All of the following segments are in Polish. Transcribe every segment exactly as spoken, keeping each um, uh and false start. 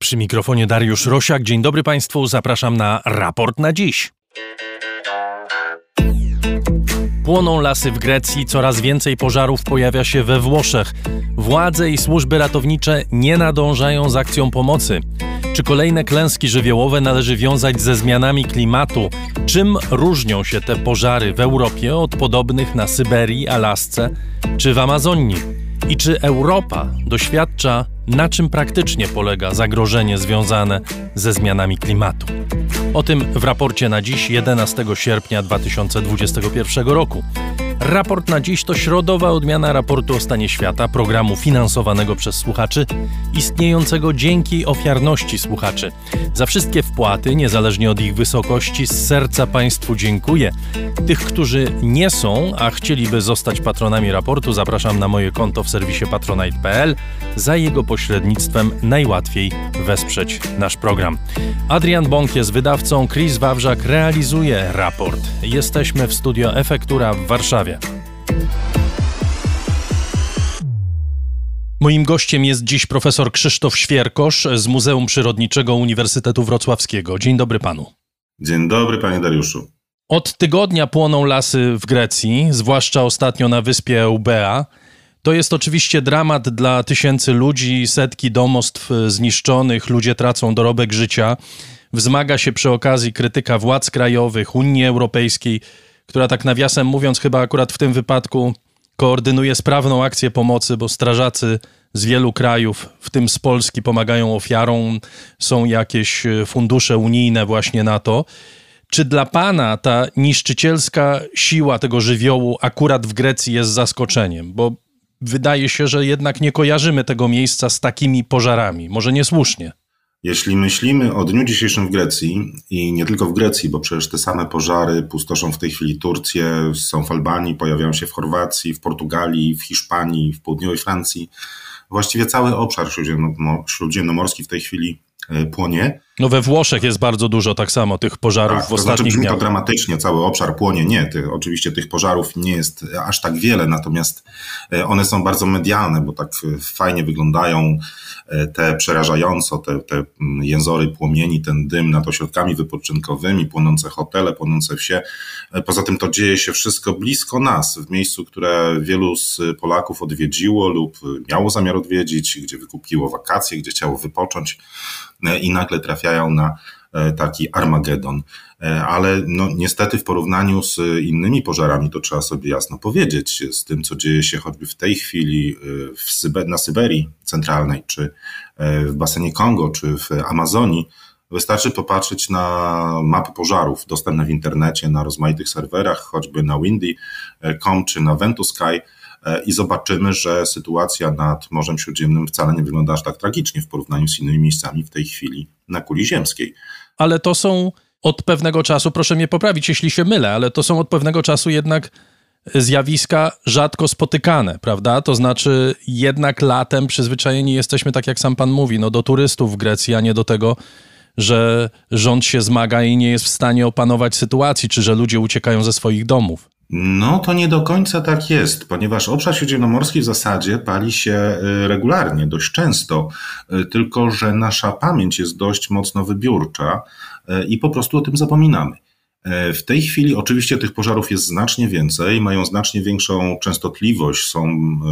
Przy mikrofonie Dariusz Rosiak. Dzień dobry Państwu, zapraszam na raport na dziś. Płoną lasy w Grecji, coraz więcej pożarów pojawia się we Włoszech. Władze i służby ratownicze nie nadążają z akcją pomocy. Czy kolejne klęski żywiołowe należy wiązać ze zmianami klimatu? Czym różnią się te pożary w Europie od podobnych na Syberii, Alasce czy w Amazonii? I czy Europa doświadcza, na czym praktycznie polega zagrożenie związane ze zmianami klimatu? O tym w raporcie na dziś, jedenastego sierpnia dwa tysiące dwudziestego pierwszego roku. Raport na dziś to środowa odmiana raportu o stanie świata, programu finansowanego przez słuchaczy, istniejącego dzięki ofiarności słuchaczy. Za wszystkie wpłaty, niezależnie od ich wysokości, z serca Państwu dziękuję. Tych, którzy nie są, a chcieliby zostać patronami raportu, zapraszam na moje konto w serwisie patronite kropka p l. Za jego pośrednictwem najłatwiej wesprzeć nasz program. Adrian Bąk jest wydawcą, Chris Wawrzak realizuje raport. Jesteśmy w studio Efektura w Warszawie. Moim gościem jest dziś profesor Krzysztof Świerkosz z Muzeum Przyrodniczego Uniwersytetu Wrocławskiego. Dzień dobry panu. Dzień dobry, panie Dariuszu. Od tygodnia płoną lasy w Grecji, zwłaszcza ostatnio na wyspie Eubea. To jest oczywiście dramat dla tysięcy ludzi, setki domostw zniszczonych, ludzie tracą dorobek życia. Wzmaga się przy okazji krytyka władz krajowych, Unii Europejskiej, która tak nawiasem mówiąc chyba akurat w tym wypadku koordynuje sprawną akcję pomocy, bo strażacy z wielu krajów, w tym z Polski, pomagają ofiarom. Są jakieś fundusze unijne właśnie na to. Czy dla pana ta niszczycielska siła tego żywiołu akurat w Grecji jest zaskoczeniem? Bo wydaje się, że jednak nie kojarzymy tego miejsca z takimi pożarami. Może niesłusznie. Jeśli myślimy o dniu dzisiejszym w Grecji i nie tylko w Grecji, bo przecież te same pożary pustoszą w tej chwili Turcję, są w Albanii, pojawiają się w Chorwacji, w Portugalii, w Hiszpanii, w południowej Francji. Właściwie cały obszar śródziemnomorski w tej chwili płonie. No we Włoszech jest bardzo dużo tak samo tych pożarów tak, w ostatnich to znaczy, brzmi dniach. To dramatycznie, cały obszar płonie. Nie, tych, oczywiście tych pożarów nie jest aż tak wiele, natomiast one są bardzo medialne, bo tak fajnie wyglądają te przerażająco, te, te jęzory płomieni, ten dym nad ośrodkami wypoczynkowymi, płonące hotele, płonące wsie. Poza tym to dzieje się wszystko blisko nas, w miejscu, które wielu z Polaków odwiedziło lub miało zamiar odwiedzić, gdzie wykupiło wakacje, gdzie chciało wypocząć i nagle trafiają na taki Armagedon. Ale no, niestety w porównaniu z innymi pożarami, to trzeba sobie jasno powiedzieć, z tym, co dzieje się choćby w tej chwili w Syber- na Syberii Centralnej, czy w basenie Kongo, czy w Amazonii, wystarczy popatrzeć na mapy pożarów dostępne w internecie, na rozmaitych serwerach, choćby na windy kropka com czy na Ventusky, i zobaczymy, że sytuacja nad Morzem Śródziemnym wcale nie wygląda aż tak tragicznie w porównaniu z innymi miejscami w tej chwili na kuli ziemskiej. Ale to są od pewnego czasu, proszę mnie poprawić, jeśli się mylę, ale to są od pewnego czasu jednak zjawiska rzadko spotykane, prawda? To znaczy jednak latem przyzwyczajeni jesteśmy, tak jak sam pan mówi, no do turystów w Grecji, a nie do tego, że rząd się zmaga i nie jest w stanie opanować sytuacji, czy że ludzie uciekają ze swoich domów. No to nie do końca tak jest, ponieważ obszar śródziemnomorski w zasadzie pali się regularnie, dość często, tylko że nasza pamięć jest dość mocno wybiórcza i po prostu o tym zapominamy. W tej chwili oczywiście tych pożarów jest znacznie więcej, mają znacznie większą częstotliwość, są,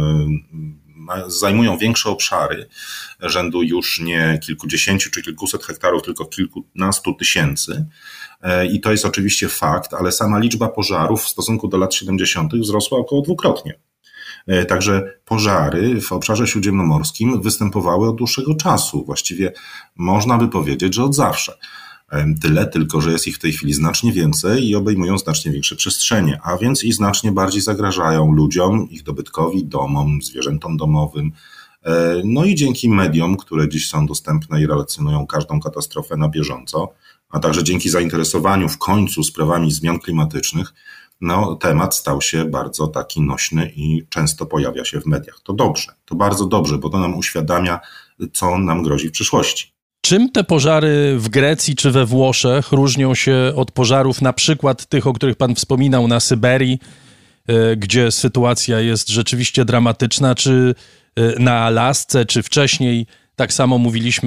zajmują większe obszary, rzędu już nie kilkudziesięciu czy kilkuset hektarów, tylko kilkunastu tysięcy. I to jest oczywiście fakt, ale sama liczba pożarów w stosunku do lat siedemdziesiątych wzrosła około dwukrotnie. Także pożary w obszarze śródziemnomorskim występowały od dłuższego czasu. Właściwie można by powiedzieć, że od zawsze. Tyle tylko, że jest ich w tej chwili znacznie więcej i obejmują znacznie większe przestrzenie, a więc i znacznie bardziej zagrażają ludziom, ich dobytkowi, domom, zwierzętom domowym. No i dzięki mediom, które dziś są dostępne i relacjonują każdą katastrofę na bieżąco, a także dzięki zainteresowaniu w końcu sprawami zmian klimatycznych, no, temat stał się bardzo taki nośny i często pojawia się w mediach. To dobrze, to bardzo dobrze, bo to nam uświadamia, co nam grozi w przyszłości. Czym te pożary w Grecji czy we Włoszech różnią się od pożarów na przykład tych, o których pan wspominał na Syberii, gdzie sytuacja jest rzeczywiście dramatyczna, czy na Alasce, czy wcześniej, tak samo mówiliśmy,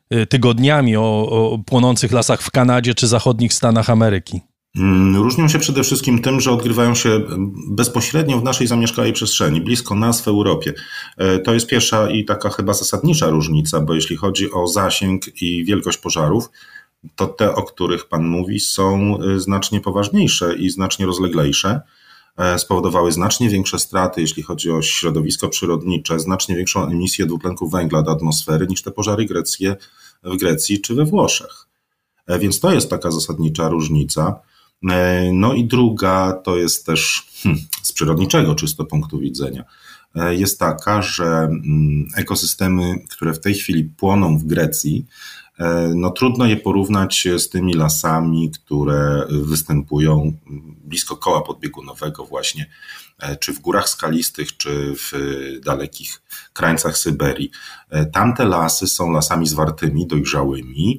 tygodniami o, o płonących lasach w Kanadzie czy zachodnich Stanach Ameryki? Różnią się przede wszystkim tym, że odgrywają się bezpośrednio w naszej zamieszkałej przestrzeni, blisko nas w Europie. To jest pierwsza i taka chyba zasadnicza różnica, bo jeśli chodzi o zasięg i wielkość pożarów, to te, o których Pan mówi, są znacznie poważniejsze i znacznie rozleglejsze. Spowodowały znacznie większe straty, jeśli chodzi o środowisko przyrodnicze, znacznie większą emisję dwutlenku węgla do atmosfery niż te pożary greckie w Grecji czy we Włoszech. Więc to jest taka zasadnicza różnica. No i druga to jest też hmm, z przyrodniczego czysto punktu widzenia, jest taka, że ekosystemy, które w tej chwili płoną w Grecji, no trudno je porównać z tymi lasami, które występują blisko koła podbiegunowego właśnie, czy w górach skalistych, czy w dalekich krańcach Syberii. Tamte lasy są lasami zwartymi, dojrzałymi,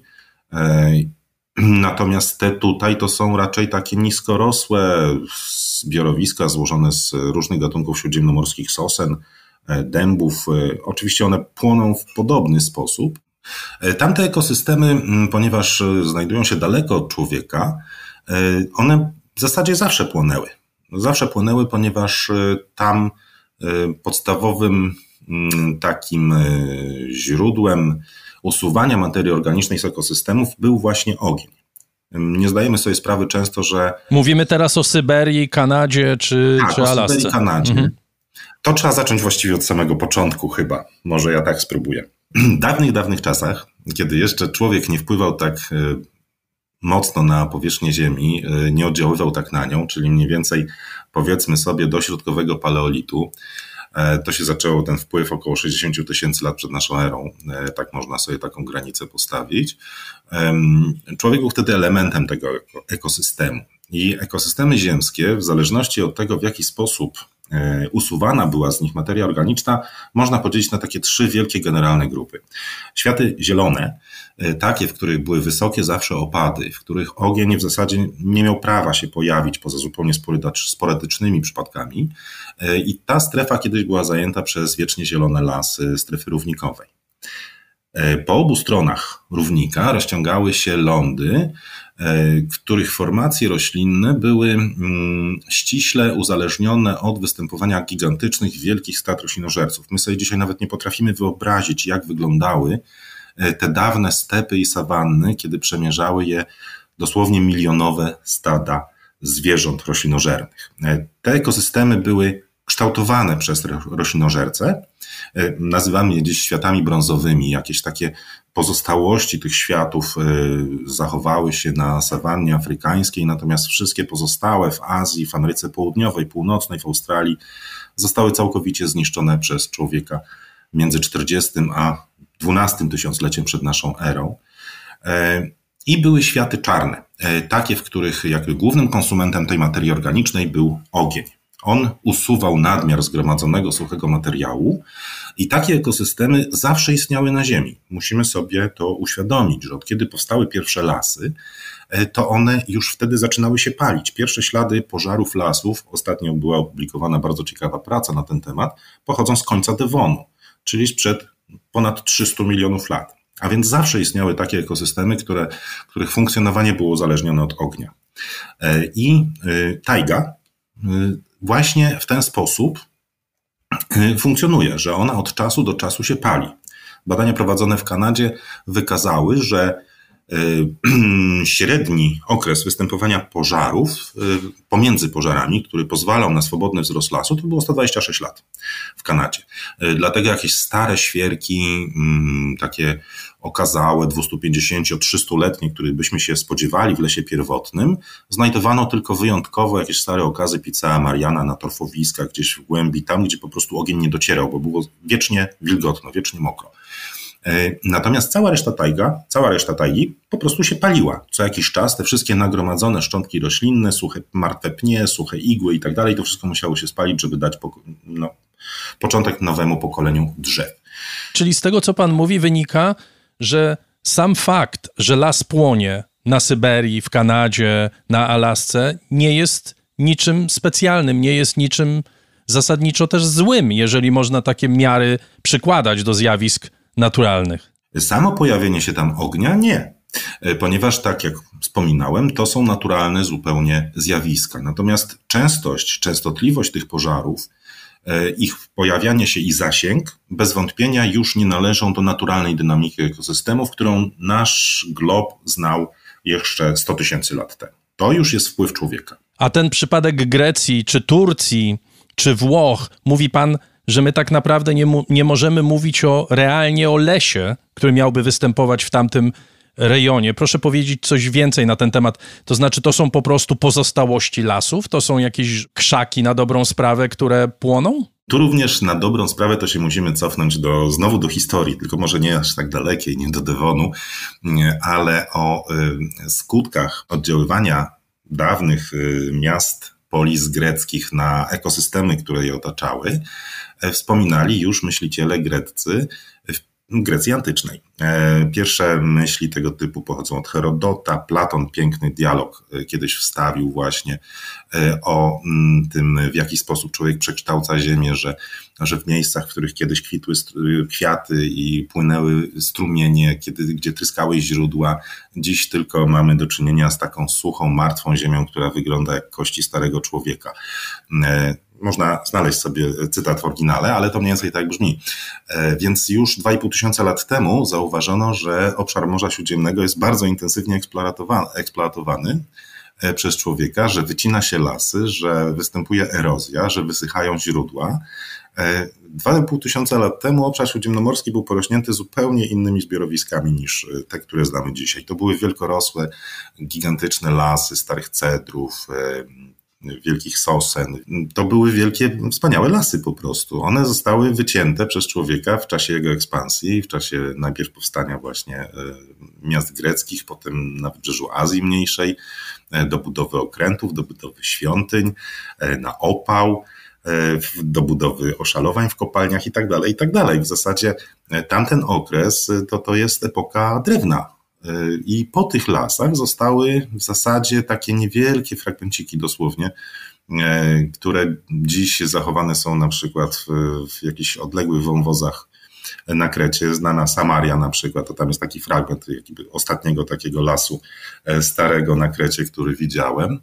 natomiast te tutaj to są raczej takie niskorosłe zbiorowiska złożone z różnych gatunków śródziemnomorskich sosen, dębów. Oczywiście one płoną w podobny sposób. Tamte ekosystemy, ponieważ znajdują się daleko od człowieka, one w zasadzie zawsze płonęły. Zawsze płonęły, ponieważ tam podstawowym takim źródłem usuwania materii organicznej z ekosystemów był właśnie ogień. Nie zdajemy sobie sprawy często, że... Mówimy teraz o Syberii, Kanadzie czy, tak, czy Alasce. o Syberii, Kanadzie. Mhm. To trzeba zacząć właściwie od samego początku chyba. Może ja tak spróbuję. W dawnych, dawnych czasach, kiedy jeszcze człowiek nie wpływał tak mocno na powierzchnię Ziemi, nie oddziaływał tak na nią, czyli mniej więcej powiedzmy sobie do środkowego paleolitu, to się zaczęło ten wpływ około sześćdziesiąt tysięcy lat przed naszą erą, tak można sobie taką granicę postawić. Człowiek był wtedy elementem tego ekosystemu i ekosystemy ziemskie, w zależności od tego, w jaki sposób usuwana była z nich materia organiczna, można podzielić na takie trzy wielkie generalne grupy. Światy zielone, takie, w których były wysokie zawsze opady, w których ogień w zasadzie nie miał prawa się pojawić poza zupełnie sporadycznymi przypadkami, i ta strefa kiedyś była zajęta przez wiecznie zielone lasy strefy równikowej. Po obu stronach równika rozciągały się lądy, których formacje roślinne były ściśle uzależnione od występowania gigantycznych, wielkich stad roślinożerców. My sobie dzisiaj nawet nie potrafimy wyobrazić, jak wyglądały te dawne stepy i sawanny, kiedy przemierzały je dosłownie milionowe stada zwierząt roślinożernych. Te ekosystemy były kształtowane przez roślinożerce. Nazywamy je dziś światami brązowymi. Jakieś takie pozostałości tych światów zachowały się na sawannie afrykańskiej, natomiast wszystkie pozostałe w Azji, w Ameryce Południowej, Północnej, w Australii zostały całkowicie zniszczone przez człowieka między czterdziestym a dwunastym tysiącleciem przed naszą erą. I były światy czarne, takie, w których jakby głównym konsumentem tej materii organicznej był ogień. On usuwał nadmiar zgromadzonego suchego materiału i takie ekosystemy zawsze istniały na Ziemi. Musimy sobie to uświadomić, że od kiedy powstały pierwsze lasy, to one już wtedy zaczynały się palić. Pierwsze ślady pożarów lasów, ostatnio była opublikowana bardzo ciekawa praca na ten temat, pochodzą z końca Devonu, czyli sprzed ponad trzystu milionów lat. A więc zawsze istniały takie ekosystemy, które, których funkcjonowanie było uzależnione od ognia. I tajga właśnie w ten sposób funkcjonuje, że ona od czasu do czasu się pali. Badania prowadzone w Kanadzie wykazały, że średni okres występowania pożarów pomiędzy pożarami, który pozwalał na swobodny wzrost lasu, to było sto dwadzieścia sześć lat w Kanadzie. Dlatego jakieś stare świerki, takie okazałe, dwieście pięćdziesiąt trzystuletnie, których byśmy się spodziewali w lesie pierwotnym, znajdowano tylko wyjątkowo jakieś stare okazy Picea Mariana na torfowiskach, gdzieś w głębi, tam gdzie po prostu ogień nie docierał, bo było wiecznie wilgotno, wiecznie mokro. Natomiast cała reszta tajga, cała reszta tajgi po prostu się paliła. Co jakiś czas te wszystkie nagromadzone szczątki roślinne, suche martwe pnie, suche igły i tak dalej, to wszystko musiało się spalić, żeby dać no, początek nowemu pokoleniu drzew. Czyli z tego, co pan mówi, wynika, że sam fakt, że las płonie na Syberii, w Kanadzie, na Alasce, nie jest niczym specjalnym, nie jest niczym zasadniczo też złym, jeżeli można takie miary przykładać do zjawisk naturalnych. Samo pojawienie się tam ognia nie, ponieważ tak jak wspominałem, to są naturalne zupełnie zjawiska. Natomiast częstość, częstotliwość tych pożarów, ich pojawianie się i zasięg bez wątpienia już nie należą do naturalnej dynamiki ekosystemów, którą nasz glob znał jeszcze sto tysięcy lat temu. To już jest wpływ człowieka. A ten przypadek Grecji, czy Turcji, czy Włoch, mówi pan, że my tak naprawdę nie, mu, nie możemy mówić o realnie o lesie, który miałby występować w tamtym rejonie. Proszę powiedzieć coś więcej na ten temat. To znaczy, to są po prostu pozostałości lasów? To są jakieś krzaki na dobrą sprawę, które płoną? Tu również na dobrą sprawę to się musimy cofnąć do, znowu do historii, tylko może nie aż tak dalekiej, nie do Devonu, ale o skutkach oddziaływania dawnych miast, polis greckich na ekosystemy, które je otaczały, wspominali już myśliciele greccy w Grecji antycznej. Pierwsze myśli tego typu pochodzą od Herodota. Platon piękny dialog kiedyś wstawił właśnie o tym, w jaki sposób człowiek przekształca ziemię, że, że w miejscach, w których kiedyś kwitły kwiaty i płynęły strumienie, kiedy, gdzie tryskały źródła, dziś tylko mamy do czynienia z taką suchą, martwą ziemią, która wygląda jak kości starego człowieka. Można znaleźć sobie cytat w oryginale, ale to mniej więcej tak brzmi. Więc już dwa i pół tysiąca lat temu zauważono, że obszar Morza Śródziemnego jest bardzo intensywnie eksploatowany przez człowieka, że wycina się lasy, że występuje erozja, że wysychają źródła. Dwa i pół tysiąca lat temu obszar śródziemnomorski był porośnięty zupełnie innymi zbiorowiskami niż te, które znamy dzisiaj. To były wielkorosłe, gigantyczne lasy starych cedrów, wielkich sosen. To były wielkie, wspaniałe lasy po prostu. One zostały wycięte przez człowieka w czasie jego ekspansji, w czasie najpierw powstania właśnie miast greckich, potem na wybrzeżu Azji Mniejszej, do budowy okrętów, do budowy świątyń, na opał, do budowy oszalowań w kopalniach i tak dalej, i tak dalej. W zasadzie tamten okres to, to jest epoka drewna. I po tych lasach zostały w zasadzie takie niewielkie fragmenciki dosłownie, które dziś zachowane są na przykład w, w jakichś odległych wąwozach na Krecie. Znana Samaria na przykład, to tam jest taki fragment jakby ostatniego takiego lasu starego na Krecie, który widziałem.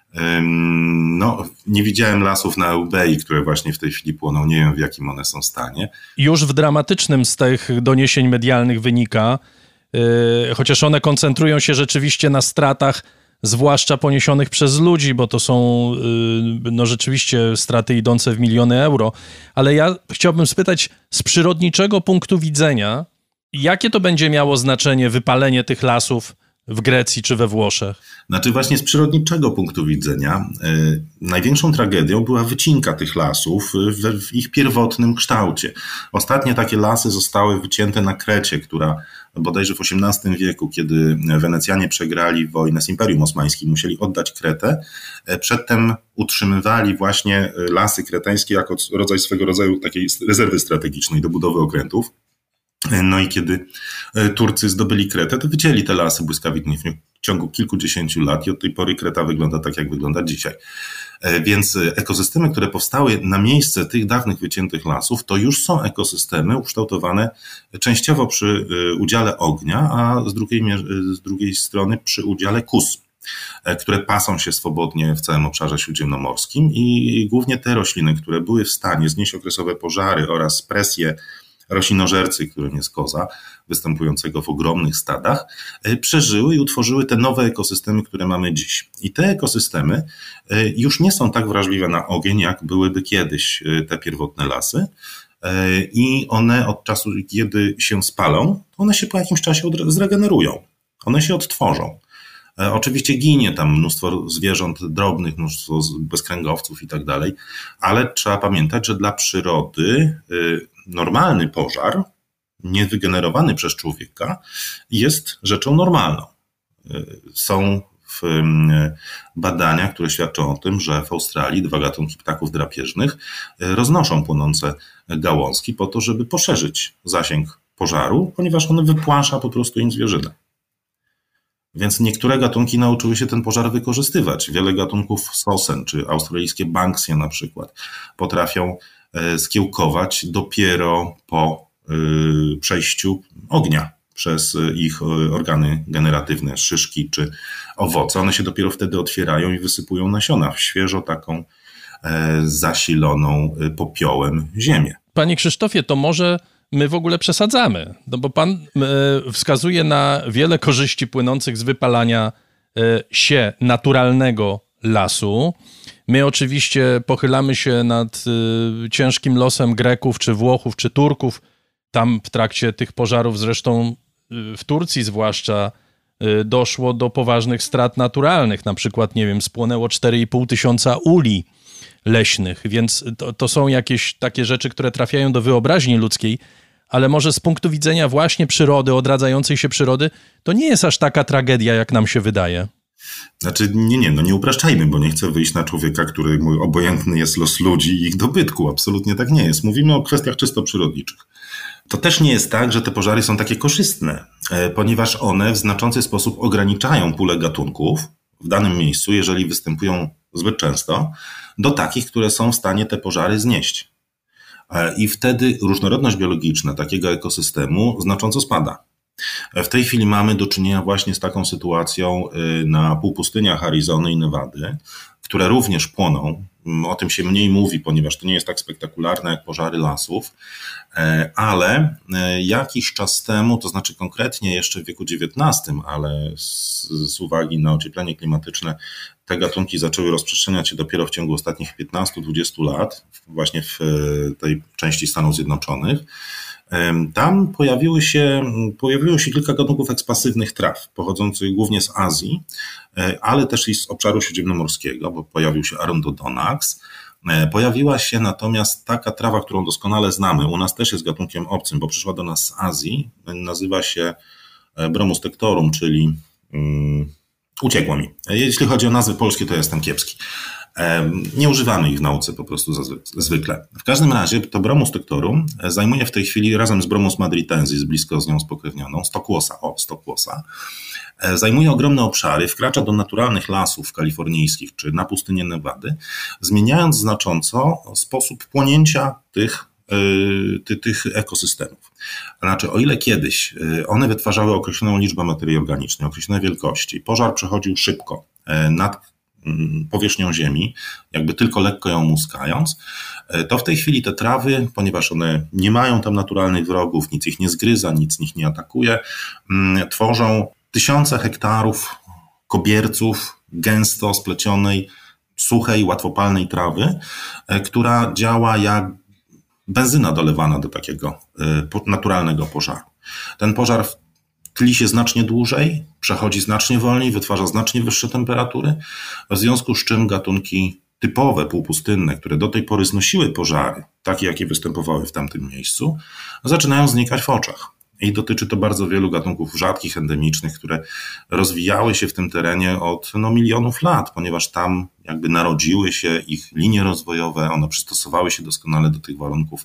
No, nie widziałem lasów na Eubei, które właśnie w tej chwili płoną, nie wiem w jakim one są stanie. Już w dramatycznym z tych doniesień medialnych wynika, Yy, chociaż one koncentrują się rzeczywiście na stratach, zwłaszcza poniesionych przez ludzi, bo to są yy, no rzeczywiście straty idące w miliony euro, ale ja chciałbym spytać z przyrodniczego punktu widzenia, jakie to będzie miało znaczenie wypalenie tych lasów w Grecji czy we Włoszech? Znaczy właśnie z przyrodniczego punktu widzenia yy, największą tragedią była wycinka tych lasów w, w ich pierwotnym kształcie. Ostatnie takie lasy zostały wycięte na Krecie, która bodajże w osiemnastym wieku, kiedy Wenecjanie przegrali wojnę z Imperium Osmańskim, musieli oddać Kretę. Przedtem utrzymywali właśnie lasy kretańskie jako rodzaj swego rodzaju takiej rezerwy strategicznej do budowy okrętów. No i kiedy Turcy zdobyli Kretę, to wycięli te lasy błyskawicznie w ciągu kilkudziesięciu lat i od tej pory Kreta wygląda tak, jak wygląda dzisiaj. Więc ekosystemy, które powstały na miejsce tych dawnych wyciętych lasów, to już są ekosystemy ukształtowane częściowo przy udziale ognia, a z drugiej, z drugiej strony przy udziale kus, które pasą się swobodnie w całym obszarze śródziemnomorskim i głównie te rośliny, które były w stanie znieść okresowe pożary oraz presję roślinożercy, którym jest koza, występującego w ogromnych stadach, przeżyły i utworzyły te nowe ekosystemy, które mamy dziś. I te ekosystemy już nie są tak wrażliwe na ogień, jak byłyby kiedyś te pierwotne lasy. I one od czasu, kiedy się spalą, one się po jakimś czasie zregenerują. One się odtworzą. Oczywiście ginie tam mnóstwo zwierząt drobnych, mnóstwo bezkręgowców i tak dalej, ale trzeba pamiętać, że dla przyrody normalny pożar, niewygenerowany przez człowieka, jest rzeczą normalną. Są w badania, które świadczą o tym, że w Australii dwa gatunki ptaków drapieżnych roznoszą płonące gałązki po to, żeby poszerzyć zasięg pożaru, ponieważ one wypłasza po prostu im zwierzynę. Więc niektóre gatunki nauczyły się ten pożar wykorzystywać. Wiele gatunków sosen, czy australijskie banksie na przykład, potrafią skiełkować dopiero po przejściu ognia. przez ich organy generatywne, szyszki czy owoce. One się dopiero wtedy otwierają i wysypują nasiona w świeżo taką zasiloną popiołem ziemię. Panie Krzysztofie, to może my w ogóle przesadzamy, no bo pan wskazuje na wiele korzyści płynących z wypalania się naturalnego lasu. My oczywiście pochylamy się nad ciężkim losem Greków, czy Włochów, czy Turków. Tam w trakcie tych pożarów, zresztą w Turcji zwłaszcza, doszło do poważnych strat naturalnych. Na przykład, nie wiem, spłonęło cztery i pół tysiąca uli leśnych, więc to, to są jakieś takie rzeczy, które trafiają do wyobraźni ludzkiej, ale może z punktu widzenia właśnie przyrody, odradzającej się przyrody, to nie jest aż taka tragedia, jak nam się wydaje. Znaczy, nie, nie, no nie upraszczajmy, bo nie chcę wyjść na człowieka, który mój obojętny jest los ludzi i ich dobytku. Absolutnie tak nie jest. Mówimy o kwestiach czysto przyrodniczych. To też nie jest tak, że te pożary są takie korzystne, ponieważ one w znaczący sposób ograniczają pulę gatunków w danym miejscu, jeżeli występują zbyt często, do takich, które są w stanie te pożary znieść. I wtedy różnorodność biologiczna takiego ekosystemu znacząco spada. W tej chwili mamy do czynienia właśnie z taką sytuacją na półpustyniach Arizony i Nevady, które również płoną. O tym się mniej mówi, ponieważ to nie jest tak spektakularne jak pożary lasów, ale jakiś czas temu, to znaczy konkretnie jeszcze w wieku dziewiętnastym, ale z, z uwagi na ocieplenie klimatyczne, te gatunki zaczęły rozprzestrzeniać się dopiero w ciągu ostatnich piętnastu do dwudziestu lat, właśnie w tej części Stanów Zjednoczonych. Tam pojawiły się, pojawiło się kilka gatunków ekspasywnych traw, pochodzących głównie z Azji, ale też i z obszaru śródziemnomorskiego, bo pojawił się Arondodonax. Pojawiła się natomiast taka trawa, którą doskonale znamy, u nas też jest gatunkiem obcym, bo przyszła do nas z Azji, nazywa się Bromus tectorum, czyli um, uciekło mi. Jeśli chodzi o nazwy polskie, to jestem kiepski. Nie używamy ich w nauce po prostu zwykle. W każdym razie to Bromus tectorum zajmuje w tej chwili razem z Bromus madritensis, blisko z nią spokrewnioną, stokłosa, o, stokłosa, zajmuje ogromne obszary, wkracza do naturalnych lasów kalifornijskich czy na pustynię Nevady, zmieniając znacząco sposób płonięcia tych, ty, tych ekosystemów. Znaczy, o ile kiedyś one wytwarzały określoną liczbę materii organicznej, określone wielkości, pożar przechodził szybko nad powierzchnią ziemi, jakby tylko lekko ją muskając, to w tej chwili te trawy, ponieważ one nie mają tam naturalnych wrogów, nic ich nie zgryza, nic ich nie atakuje, tworzą tysiące hektarów kobierców gęsto splecionej, suchej, łatwopalnej trawy, która działa jak benzyna dolewana do takiego naturalnego pożaru. Ten pożar tli się znacznie dłużej, przechodzi znacznie wolniej, wytwarza znacznie wyższe temperatury, w związku z czym gatunki typowe, półpustynne, które do tej pory znosiły pożary, takie jakie występowały w tamtym miejscu, zaczynają znikać w oczach. I dotyczy to bardzo wielu gatunków rzadkich, endemicznych, które rozwijały się w tym terenie od no, milionów lat, ponieważ tam jakby narodziły się ich linie rozwojowe, one przystosowały się doskonale do tych warunków.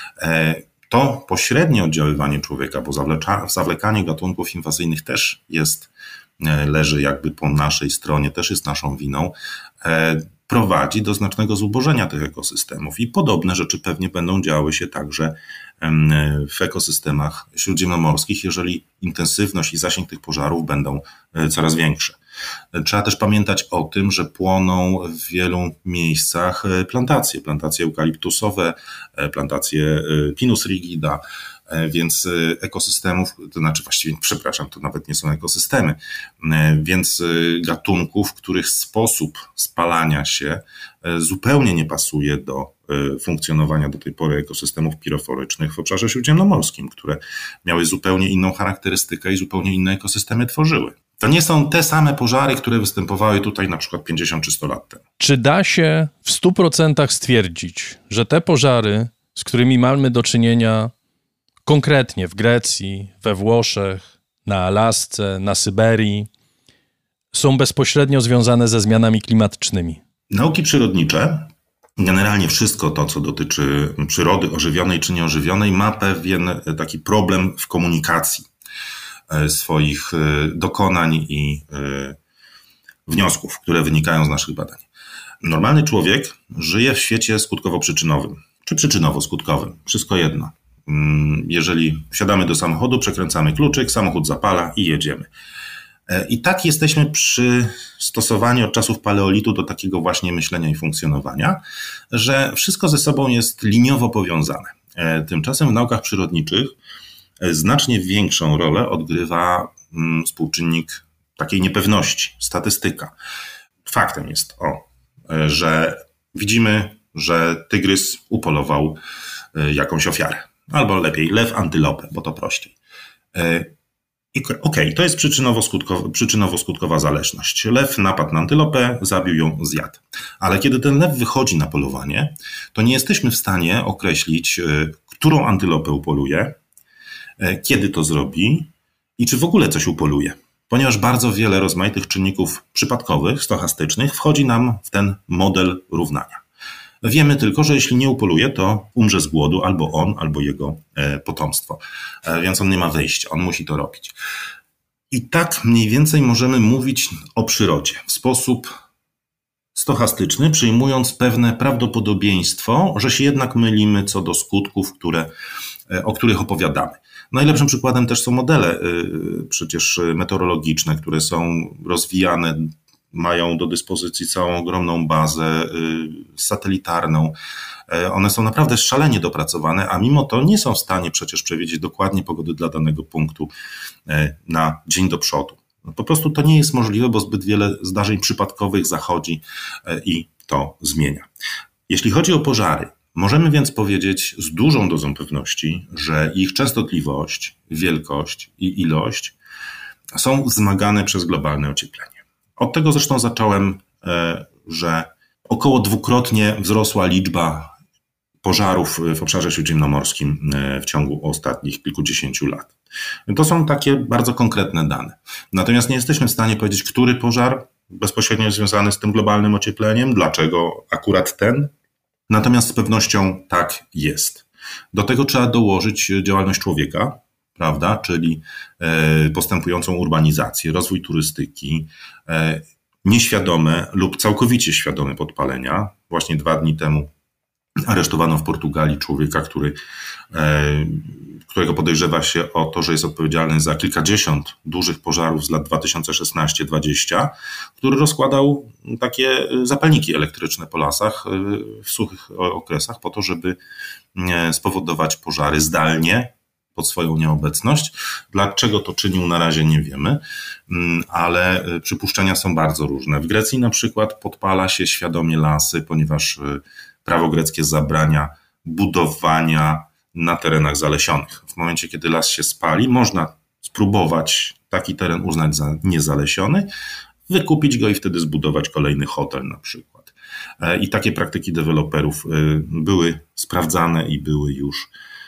To pośrednie oddziaływanie człowieka, bo zawlekanie gatunków inwazyjnych też jest, leży jakby po naszej stronie, też jest naszą winą, prowadzi do znacznego zubożenia tych ekosystemów i podobne rzeczy pewnie będą działy się także w ekosystemach śródziemnomorskich, jeżeli intensywność i zasięg tych pożarów będą coraz większe. Trzeba też pamiętać o tym, że płoną w wielu miejscach plantacje, plantacje eukaliptusowe, plantacje Pinus rigida, więc ekosystemów, to znaczy właściwie, przepraszam, to nawet nie są ekosystemy, więc gatunków, których sposób spalania się zupełnie nie pasuje do funkcjonowania do tej pory ekosystemów piroforycznych w obszarze śródziemnomorskim, które miały zupełnie inną charakterystykę i zupełnie inne ekosystemy tworzyły. To nie są te same pożary, które występowały tutaj na przykład pięćdziesiąt czy sto lat temu. Czy da się w stu procentach stwierdzić, że te pożary, z którymi mamy do czynienia konkretnie w Grecji, we Włoszech, na Alasce, na Syberii, są bezpośrednio związane ze zmianami klimatycznymi? Nauki przyrodnicze, generalnie wszystko to, co dotyczy przyrody ożywionej czy nieożywionej, ma pewien taki problem w komunikacji swoich dokonań i wniosków, które wynikają z naszych badań. Normalny człowiek żyje w świecie skutkowo-przyczynowym, czy przyczynowo-skutkowym, wszystko jedno. Jeżeli wsiadamy do samochodu, przekręcamy kluczyk, samochód zapala i jedziemy. I tak jesteśmy przystosowani od czasów paleolitu do takiego właśnie myślenia i funkcjonowania, że wszystko ze sobą jest liniowo powiązane. Tymczasem w naukach przyrodniczych znacznie większą rolę odgrywa współczynnik takiej niepewności, statystyka. Faktem jest, o, że widzimy, że tygrys upolował jakąś ofiarę. Albo lepiej, lew antylopę, bo to prościej. Okej, okay, to jest przyczynowo-skutkowa, przyczynowo-skutkowa zależność. Lew napadł na antylopę, zabił ją, zjadł. Ale kiedy ten lew wychodzi na polowanie, to nie jesteśmy w stanie określić, którą antylopę upoluje, kiedy to zrobi i czy w ogóle coś upoluje. Ponieważ bardzo wiele rozmaitych czynników przypadkowych, stochastycznych wchodzi nam w ten model równania. Wiemy tylko, że jeśli nie upoluje, to umrze z głodu albo on, albo jego potomstwo. Więc on nie ma wyjścia, on musi to robić. I tak mniej więcej możemy mówić o przyrodzie w sposób stochastyczny, przyjmując pewne prawdopodobieństwo, że się jednak mylimy co do skutków, które, o których opowiadamy. Najlepszym przykładem też są modele przecież meteorologiczne, które są rozwijane, mają do dyspozycji całą ogromną bazę satelitarną. One są naprawdę szalenie dopracowane, a mimo to nie są w stanie przecież przewidzieć dokładnie pogody dla danego punktu na dzień do przodu. Po prostu to nie jest możliwe, bo zbyt wiele zdarzeń przypadkowych zachodzi i to zmienia. Jeśli chodzi o pożary, możemy więc powiedzieć z dużą dozą pewności, że ich częstotliwość, wielkość i ilość są wzmagane przez globalne ocieplenie. Od tego zresztą zacząłem, że około dwukrotnie wzrosła liczba pożarów w obszarze śródziemnomorskim w ciągu ostatnich kilkudziesięciu lat. To są takie bardzo konkretne dane. Natomiast nie jesteśmy w stanie powiedzieć, który pożar bezpośrednio jest związany z tym globalnym ociepleniem, dlaczego akurat ten. Natomiast z pewnością tak jest. Do tego trzeba dołożyć działalność człowieka, prawda, czyli postępującą urbanizację, rozwój turystyki, nieświadome lub całkowicie świadome podpalenia. Właśnie dwa dni temu aresztowano w Portugalii człowieka, który, którego podejrzewa się o to, że jest odpowiedzialny za kilkadziesiąt dużych pożarów z lat dwa tysiące szesnaście dwadzieścia, który rozkładał takie zapalniki elektryczne po lasach w suchych okresach po to, żeby spowodować pożary zdalnie pod swoją nieobecność. Dlaczego to czynił, na razie nie wiemy, ale przypuszczenia są bardzo różne. W Grecji na przykład podpala się świadomie lasy, ponieważ prawo greckie zabrania budowania na terenach zalesionych. W momencie, kiedy las się spali, można spróbować taki teren uznać za niezalesiony, wykupić go i wtedy zbudować kolejny hotel na przykład. I takie praktyki deweloperów były sprawdzane i były już,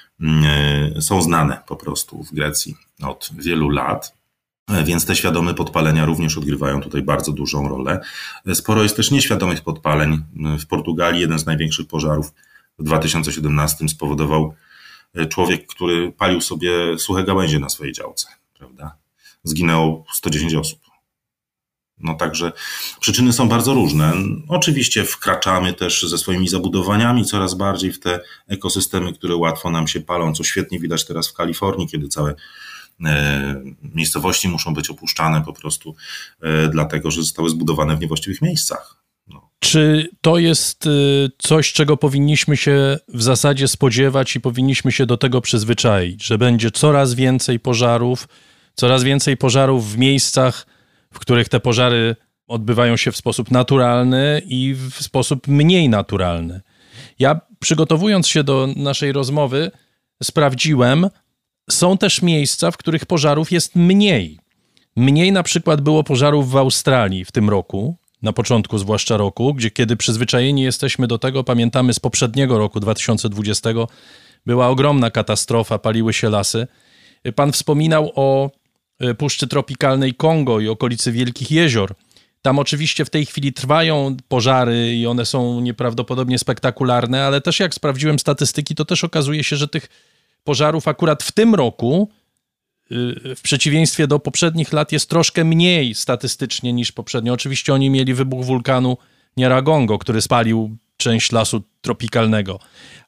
są znane po prostu w Grecji od wielu lat. Więc te świadome podpalenia również odgrywają tutaj bardzo dużą rolę. Sporo jest też nieświadomych podpaleń. W Portugalii jeden z największych pożarów w dwa tysiące siedemnastym spowodował człowiek, który palił sobie suche gałęzie na swojej działce, prawda? Zginęło sto dziesięć osób. No także przyczyny są bardzo różne. Oczywiście wkraczamy też ze swoimi zabudowaniami coraz bardziej w te ekosystemy, które łatwo nam się palą, co świetnie widać teraz w Kalifornii, kiedy całe miejscowości muszą być opuszczane po prostu dlatego, że zostały zbudowane w niewłaściwych miejscach. No. Czy to jest coś, czego powinniśmy się w zasadzie spodziewać i powinniśmy się do tego przyzwyczaić, że będzie coraz więcej pożarów, coraz więcej pożarów w miejscach, w których te pożary odbywają się w sposób naturalny i w sposób mniej naturalny? Ja, przygotowując się do naszej rozmowy, sprawdziłem, są też miejsca, w których pożarów jest mniej. Mniej na przykład było pożarów w Australii w tym roku, na początku zwłaszcza roku, gdzie kiedy przyzwyczajeni jesteśmy do tego, pamiętamy z poprzedniego roku, dwa tysiące dwudziestego, była ogromna katastrofa, paliły się lasy. Pan wspominał o Puszczy Tropikalnej Kongo i okolicy Wielkich Jezior. Tam oczywiście w tej chwili trwają pożary i one są nieprawdopodobnie spektakularne, ale też jak sprawdziłem statystyki, to też okazuje się, że tych pożarów akurat w tym roku, w przeciwieństwie do poprzednich lat, jest troszkę mniej statystycznie niż poprzednio. Oczywiście oni mieli wybuch wulkanu Nyiragongo, który spalił część lasu tropikalnego.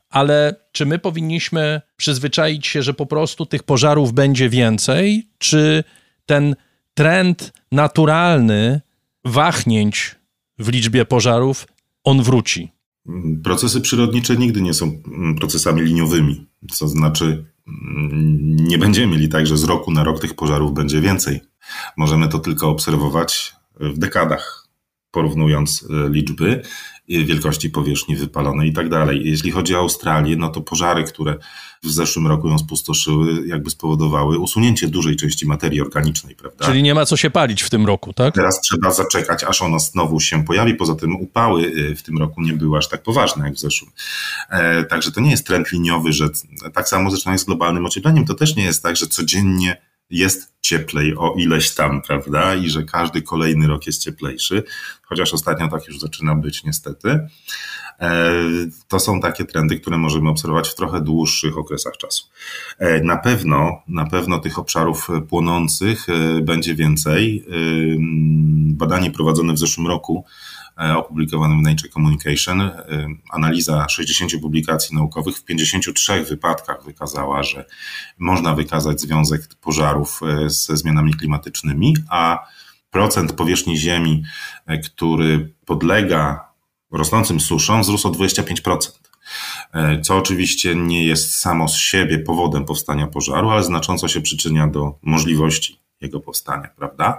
ale czy my powinniśmy przyzwyczaić się, że po prostu tych pożarów będzie więcej, czy ten trend naturalny wahnięć w liczbie pożarów, on wróci? Procesy przyrodnicze nigdy nie są procesami liniowymi, to znaczy nie będziemy mieli tak, że z roku na rok tych pożarów będzie więcej. Możemy to tylko obserwować w dekadach, porównując liczby, wielkości powierzchni wypalonej i tak dalej. Jeśli chodzi o Australię, no to pożary, które w zeszłym roku ją spustoszyły, jakby spowodowały usunięcie dużej części materii organicznej, prawda? Czyli nie ma co się palić w tym roku, tak? Teraz trzeba zaczekać, aż ona znowu się pojawi. Poza tym upały w tym roku nie były aż tak poważne jak w zeszłym. E, także to nie jest trend liniowy, że tak samo zresztą jest z globalnym ociepleniem. To też nie jest tak, że codziennie jest cieplej o ileś tam, prawda? I że każdy kolejny rok jest cieplejszy, chociaż ostatnio tak już zaczyna być niestety. To są takie trendy, które możemy obserwować w trochę dłuższych okresach czasu. Na pewno, na pewno tych obszarów płonących będzie więcej. Badanie prowadzone w zeszłym roku, opublikowane w Nature Communication, analiza sześćdziesięciu publikacji naukowych w pięćdziesięciu trzech wypadkach wykazała, że można wykazać związek pożarów ze zmianami klimatycznymi, a procent powierzchni Ziemi, który podlega rosnącym suszom, wzrósł o dwadzieścia pięć procent. Co oczywiście nie jest samo z siebie powodem powstania pożaru, ale znacząco się przyczynia do możliwości jego powstania, prawda?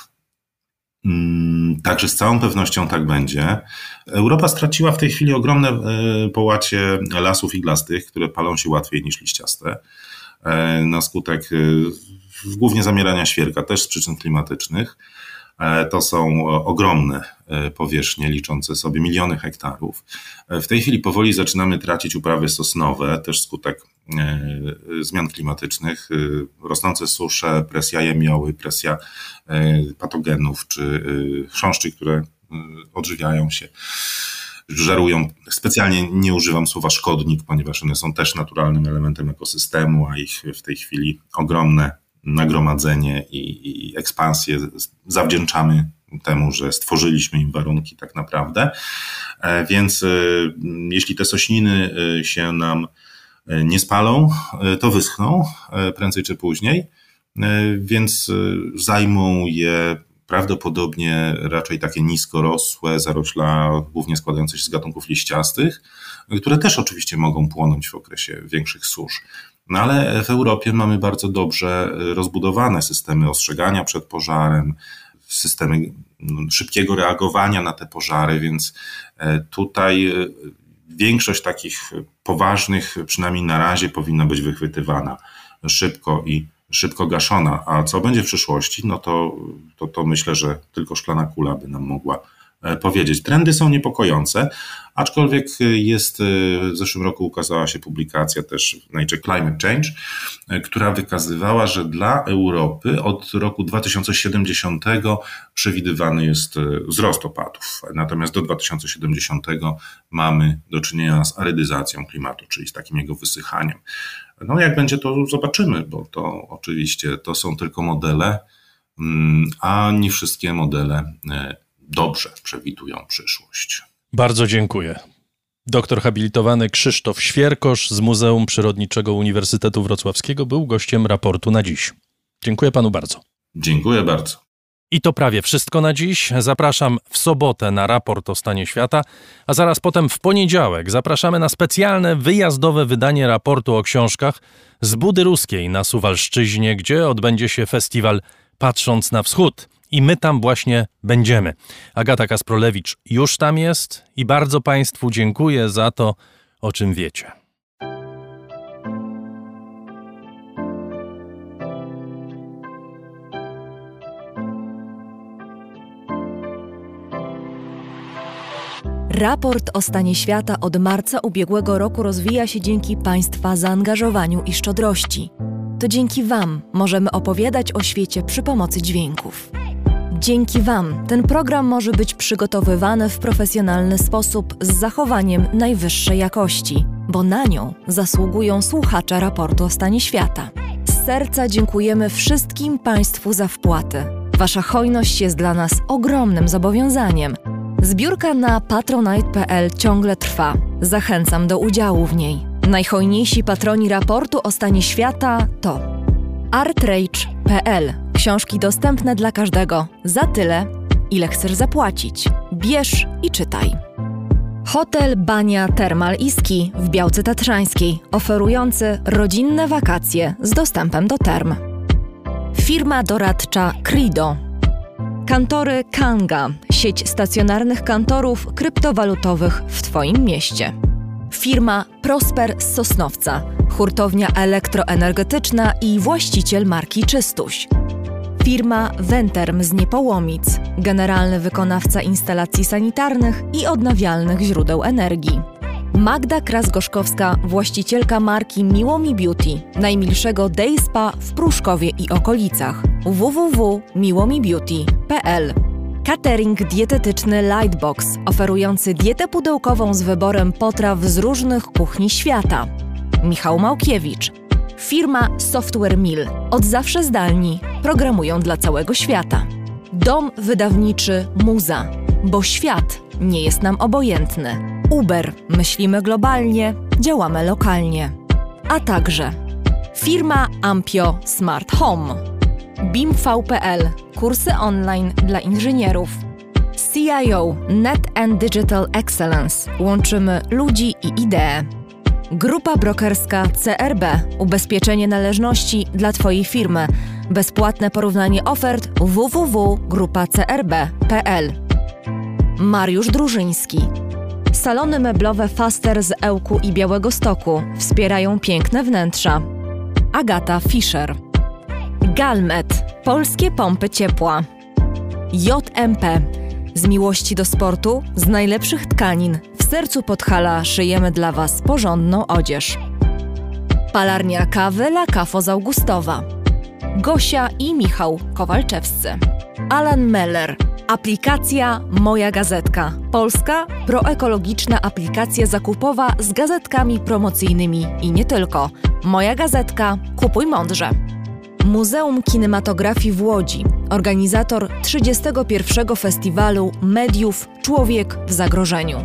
Także z całą pewnością tak będzie. Europa straciła w tej chwili ogromne połacie lasów iglastych, które palą się łatwiej niż liściaste, na skutek głównie zamierania świerka, też z przyczyn klimatycznych. To są ogromne powierzchnie, liczące sobie miliony hektarów. W tej chwili powoli zaczynamy tracić uprawy sosnowe, też skutek zmian klimatycznych, rosnące susze, presja jemioły, presja patogenów czy chrząszczy, które odżywiają się, żerują. Specjalnie nie używam słowa szkodnik, ponieważ one są też naturalnym elementem ekosystemu, a ich w tej chwili ogromne nagromadzenie i, i ekspansję zawdzięczamy temu, że stworzyliśmy im warunki tak naprawdę. Więc jeśli te sośniny się nam nie spalą, to wyschną prędzej czy później, więc zajmą je prawdopodobnie raczej takie niskorosłe zarośla, głównie składające się z gatunków liściastych, które też oczywiście mogą płonąć w okresie większych susz. No ale w Europie mamy bardzo dobrze rozbudowane systemy ostrzegania przed pożarem, systemy szybkiego reagowania na te pożary, więc tutaj większość takich poważnych, przynajmniej na razie, powinna być wychwytywana szybko i szybko gaszona. A co będzie w przyszłości, no to, to, to myślę, że tylko szklana kula by nam mogła powiedzieć. Trendy są niepokojące, aczkolwiek jest, w zeszłym roku ukazała się publikacja też w Nature Climate Change, która wykazywała, że dla Europy od roku dwa tysiące siedemdziesiątego przewidywany jest wzrost opadów. Natomiast do dwa tysiące siedemdziesiątego mamy do czynienia z arydyzacją klimatu, czyli z takim jego wysychaniem. No jak będzie, to zobaczymy, bo to oczywiście to są tylko modele, a nie wszystkie modele dobrze przewidują przyszłość. Bardzo dziękuję. Doktor habilitowany Krzysztof Świerkosz z Muzeum Przyrodniczego Uniwersytetu Wrocławskiego był gościem Raportu na dziś. Dziękuję panu bardzo. Dziękuję bardzo. I to prawie wszystko na dziś. Zapraszam w sobotę na raport o stanie świata, a zaraz potem w poniedziałek zapraszamy na specjalne wyjazdowe wydanie raportu o książkach z Budy Ruskiej na Suwalszczyźnie, gdzie odbędzie się festiwal Patrząc na Wschód. I my tam właśnie będziemy. Agata Kasprolewicz już tam jest i bardzo państwu dziękuję za to, o czym wiecie. Raport o stanie świata od marca ubiegłego roku rozwija się dzięki państwa zaangażowaniu i szczodrości. To dzięki wam możemy opowiadać o świecie przy pomocy dźwięków. Dzięki wam ten program może być przygotowywany w profesjonalny sposób z zachowaniem najwyższej jakości, bo na nią zasługują słuchacze raportu o stanie świata. Z serca dziękujemy wszystkim państwu za wpłaty. Wasza hojność jest dla nas ogromnym zobowiązaniem. Zbiórka na patronite kropka p l ciągle trwa. Zachęcam do udziału w niej. Najhojniejsi patroni raportu o stanie świata to artrage kropka p l. Książki dostępne dla każdego za tyle, ile chcesz zapłacić. Bierz i czytaj. Hotel Bania Thermal i Ski w Białce Tatrzańskiej, oferujący rodzinne wakacje z dostępem do term. Firma doradcza Credo. Kantory Kanga, sieć stacjonarnych kantorów kryptowalutowych w Twoim mieście. Firma Prosper z Sosnowca, hurtownia elektroenergetyczna i właściciel marki Czystuś. Firma Venterm z Niepołomic, generalny wykonawca instalacji sanitarnych i odnawialnych źródeł energii. Magda Kras-Gorzkowska, właścicielka marki Miłomi Beauty, najmilszego day spa w Pruszkowie i okolicach. w w w kropka miłomi beauty kropka p l. Catering dietetyczny Lightbox, oferujący dietę pudełkową z wyborem potraw z różnych kuchni świata. Michał Małkiewicz. Firma Software Mill. Od zawsze zdalni. Programują dla całego świata. Dom wydawniczy Muza. Bo świat nie jest nam obojętny. Uber. Myślimy globalnie, działamy lokalnie. A także firma Ampio Smart Home. B I M V kropka p l. Kursy online dla inżynierów. C I O Net and Digital Excellence. Łączymy ludzi i idee. Grupa brokerska C R B. Ubezpieczenie należności dla Twojej firmy. Bezpłatne porównanie ofert w w w kropka grupa c r b kropka p l. Mariusz Drużyński. Salony meblowe Faster z Ełku i Białegostoku wspierają piękne wnętrza. Agata Fischer. Galmet. Polskie pompy ciepła. J M P. Z miłości do sportu, z najlepszych tkanin, w sercu Podhala szyjemy dla Was porządną odzież. Palarnia kawy La Cafo z Augustowa. Gosia i Michał Kowalczewscy. Alan Meller. Aplikacja Moja Gazetka. Polska proekologiczna aplikacja zakupowa z gazetkami promocyjnymi i nie tylko. Moja Gazetka. Kupuj mądrze. Muzeum Kinematografii w Łodzi. Organizator trzydziestego pierwszego Festiwalu Mediów Człowiek w zagrożeniu.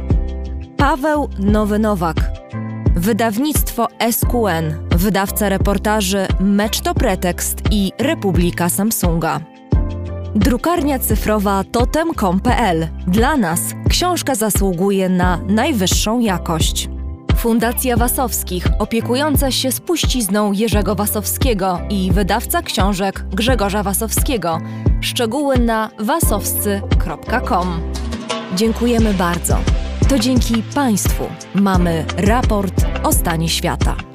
Paweł Nowy-Nowak. Wydawnictwo S Q N. Wydawca reportaży Mecz to Pretekst i Republika Samsunga. Drukarnia cyfrowa totem kropka com kropka p l. Dla nas książka zasługuje na najwyższą jakość. Fundacja Wasowskich, opiekująca się spuścizną Jerzego Wasowskiego i wydawca książek Grzegorza Wasowskiego. Szczegóły na wasowscy kropka com. Dziękujemy bardzo. To dzięki Państwu mamy raport o stanie świata.